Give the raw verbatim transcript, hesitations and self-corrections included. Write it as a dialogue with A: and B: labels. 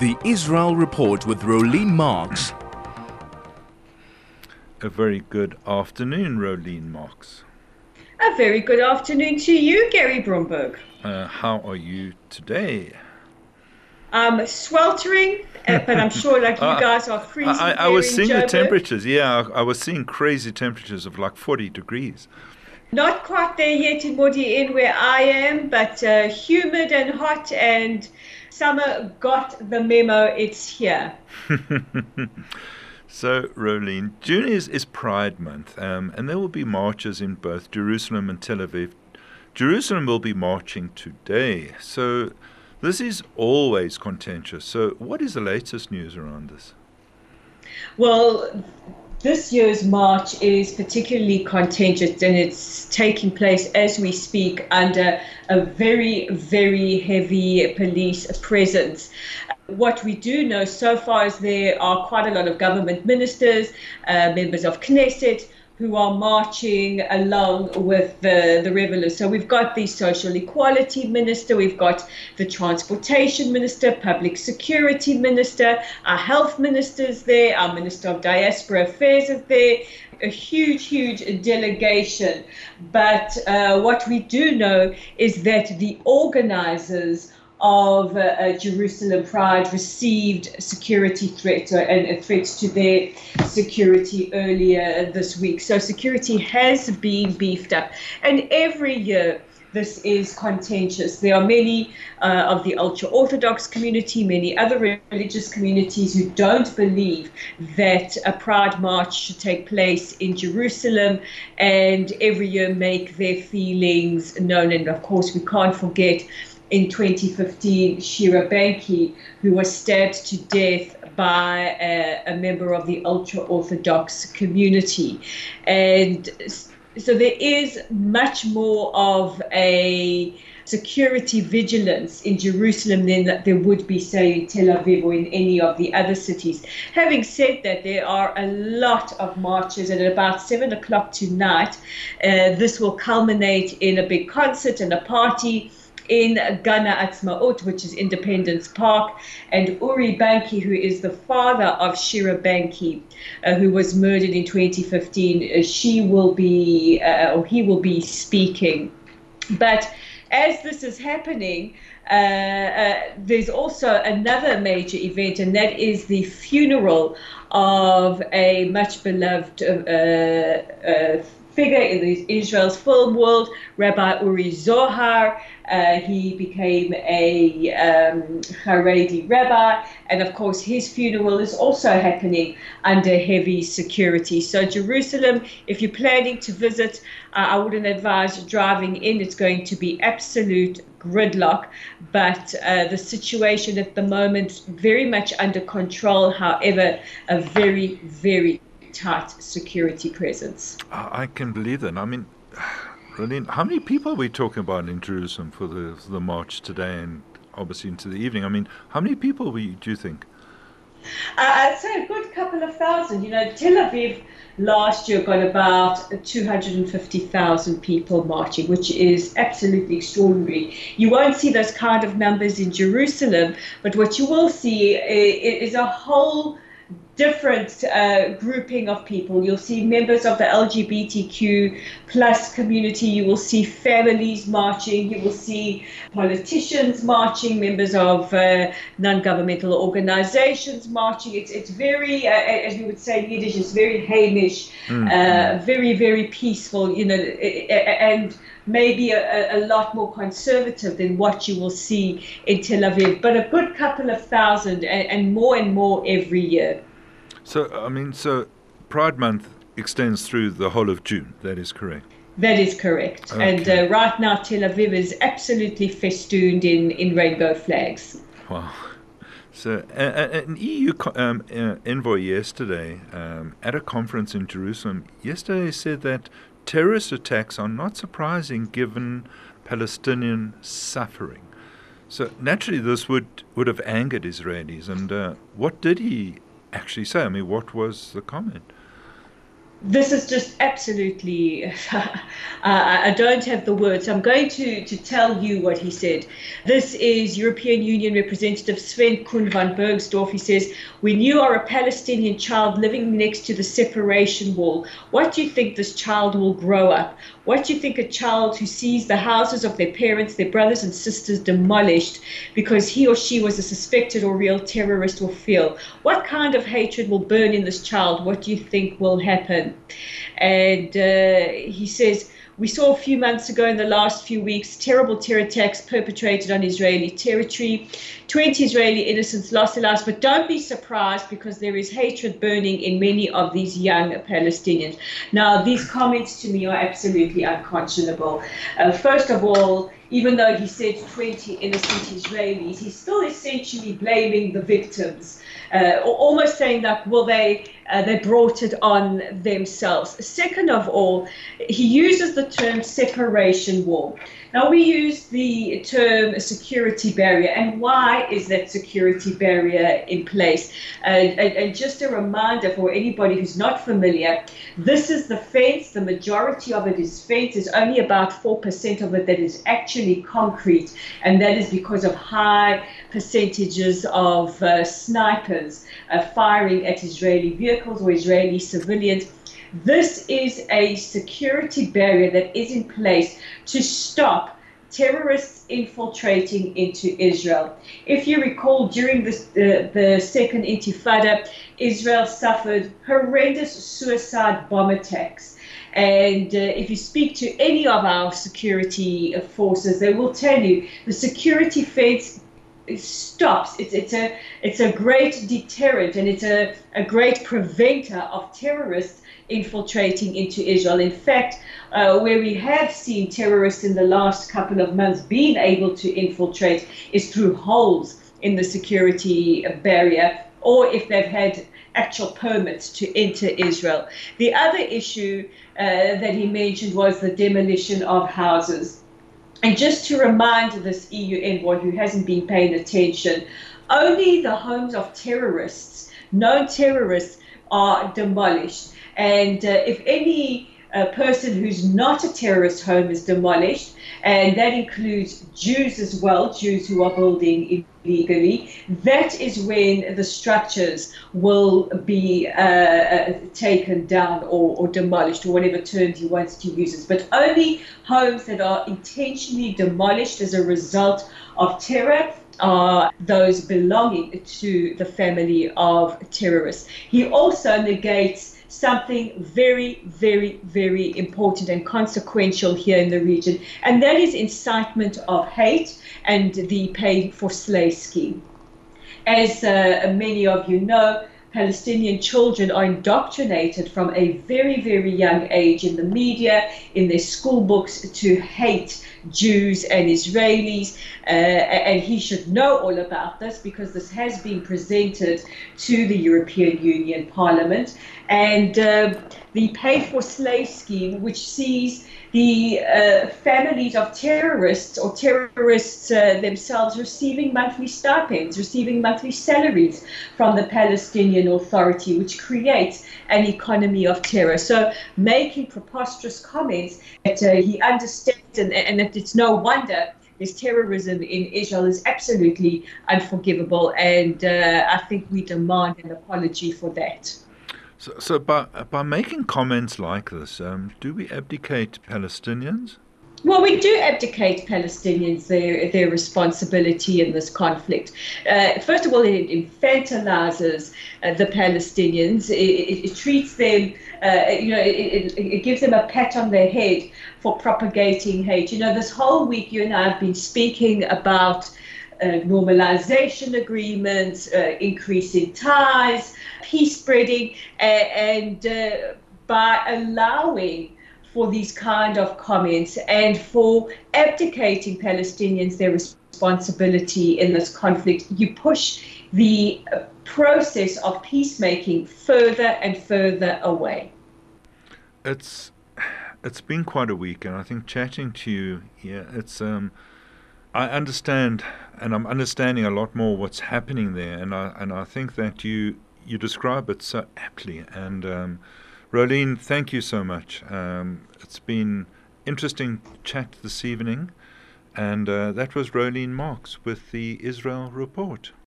A: The Israel Report with Rolene Marks.
B: A very good afternoon, Rolene Marks.
C: A very good afternoon to you, Gary Bromberg.
B: Uh, how are you today?
C: Um, sweltering, uh, but I'm sure like you guys are freezing.
B: I, I, I was seeing the temperatures, yeah, I, I was seeing crazy temperatures of like forty degrees.
C: Not quite there yet in Modi'in where I am, but uh, humid and hot, and summer got the memo, it's here.
B: So, Rolene, June is, is Pride Month, um, and there will be marches in both Jerusalem and Tel Aviv. Jerusalem will be marching today, so this is always contentious. So what is the latest news around this?
C: Well, this year's march is particularly contentious, and it's taking place as we speak under a very, very heavy police presence. What we do know so far is there are quite a lot of government ministers, uh, members of Knesset, who are marching along with the, the revelers. So we've got the social equality minister, we've got the transportation minister, public security minister, our health ministers there, our minister of diaspora affairs is there, a huge, huge delegation. But uh, what we do know is that the organizers of uh, uh, Jerusalem Pride received security threats uh, and uh, threats to their security earlier this week. So security has been beefed up. And every year this is contentious. There are many uh, of the ultra-Orthodox community, many other religious communities who don't believe that a Pride March should take place in Jerusalem, and every year make their feelings known. And of course, we can't forget in twenty fifteen, Shira Banki, who was stabbed to death by a, a member of the ultra-Orthodox community. And so there is much more of a security vigilance in Jerusalem than there would be, say, in Tel Aviv or in any of the other cities. Having said that, there are a lot of marches, and at about seven o'clock tonight, uh, this will culminate in a big concert and a party in Gana Atzmaut, which is Independence Park. And Uri Banki, who is the father of Shira Banki, uh, who was murdered in twenty fifteen, uh, she will be, uh, or he will be speaking. But as this is happening, uh, uh, there's also another major event, and that is the funeral of a much beloved uh, uh, figure in the Israel's film world, Rabbi Uri Zohar. Uh, he became a um, Haredi rabbi, and of course his funeral is also happening under heavy security. So Jerusalem, if you're planning to visit, uh, I wouldn't advise driving in. It's going to be absolute gridlock, but uh, the situation at the moment very much under control. However, a very, very tight security presence.
B: I can believe that. I mean, Rolene, how many people are we talking about in Jerusalem for the the march today and obviously into the evening? I mean, how many people we, do you think?
C: Uh, I'd say a good couple of thousand. You know, Tel Aviv last year got about two hundred fifty thousand people marching, which is absolutely extraordinary. You won't see those kind of numbers in Jerusalem, but what you will see is a whole different uh, grouping of people. You'll see members of the L G B T Q plus community, you will see families marching, you will see politicians marching, members of uh, non-governmental organizations marching. It's it's very, uh, as we would say in Yiddish, it's very Hamish, mm-hmm. uh, very, very peaceful, you know, and maybe a, a lot more conservative than what you will see in Tel Aviv, but a good couple of thousand, and, and more and more every year.
B: So, I mean, so Pride Month extends through the whole of June, that is correct?
C: That is correct. Okay. And uh, right now Tel Aviv is absolutely festooned in, in rainbow flags.
B: Wow. So uh, an E U um, uh, envoy yesterday um, at a conference in Jerusalem yesterday said that terrorist attacks are not surprising given Palestinian suffering. So naturally this would, would have angered Israelis. And uh, what did he actually say? I mean, what was the comment?
C: This is just absolutely, uh, I don't have the words. I'm going to, to tell you what he said. This is European Union Representative Sven Kuhn van Bergsdorf. He says, when you are a Palestinian child living next to the separation wall, what do you think this child will grow up? What do you think a child who sees the houses of their parents, their brothers and sisters demolished because he or she was a suspected or real terrorist will feel? What kind of hatred will burn in this child? What do you think will happen? And uh, he says, we saw a few months ago in the last few weeks terrible terror attacks perpetrated on Israeli territory. twenty Israeli innocents lost their lives, but don't be surprised because there is hatred burning in many of these young Palestinians. Now, these comments to me are absolutely unconscionable. Uh, first of all, even though he said twenty innocent Israelis, he's still essentially blaming the victims, uh, almost saying that, well, they uh, they brought it on themselves. Second of all, he uses the term separation wall. Now, we use the term security barrier, and why is that security barrier in place? Uh, and, and just a reminder for anybody who's not familiar, this is the fence. The majority of it is fence. There's only about four percent of it that is actually concrete, and that is because of high percentages of uh, snipers uh, firing at Israeli vehicles or Israeli civilians. This is a security barrier that is in place to stop terrorists infiltrating into Israel. If you recall, during this, uh, the second Intifada, Israel suffered horrendous suicide bomb attacks. And uh, if you speak to any of our security forces, they will tell you the security fence stops. It's, it's, a, it's a great deterrent, and it's a, a great preventer of terrorists infiltrating into Israel. In fact, uh, where we have seen terrorists in the last couple of months being able to infiltrate is through holes in the security barrier, or if they've had actual permits to enter Israel. The other issue uh, that he mentioned was the demolition of houses. And just to remind this E U envoy who hasn't been paying attention, only the homes of terrorists, known terrorists, are demolished. And uh, if any uh, person who's not a terrorist home is demolished, and that includes Jews as well, Jews who are building illegally, that is when the structures will be uh, taken down or, or demolished, or whatever terms he wants to use. But only homes that are intentionally demolished as a result of terror are those belonging to the family of terrorists. He also negates something very, very, very important and consequential here in the region, and that is incitement of hate and the pay for slay scheme. As uh, many of you know, Palestinian children are indoctrinated from a very, very young age in the media, in their school books, to hate Jews and Israelis, uh, and he should know all about this because this has been presented to the European Union Parliament. And uh, the pay for slay scheme, which sees the uh, families of terrorists or terrorists uh, themselves receiving monthly stipends, receiving monthly salaries from the Palestinian Authority, which creates an economy of terror. So making preposterous comments that uh, he understands and, and that it's no wonder there's terrorism in Israel is absolutely unforgivable. And uh, I think we demand an apology for that.
B: So, so by, by making comments like this, um, do we abdicate Palestinians?
C: Well, we do abdicate Palestinians their, their responsibility in this conflict. Uh, first of all, it infantilizes uh, the Palestinians. It, it, it treats them, uh, you know, it, it, it gives them a pat on their head for propagating hate. You know, this whole week you and I have been speaking about Uh, normalization agreements, uh, increasing ties, peace spreading, uh, and uh, by allowing for these kind of comments and for abdicating Palestinians their responsibility in this conflict, you push the process of peacemaking further and further away.
B: It's it's been quite a week, and I think chatting to you, yeah, it's um. I understand, and I'm understanding a lot more what's happening there, and I and I think that you you describe it so aptly. And um, Rolene, thank you so much. Um, it's been interesting chat this evening, and uh, that was Rolene Marks with the Israel Report.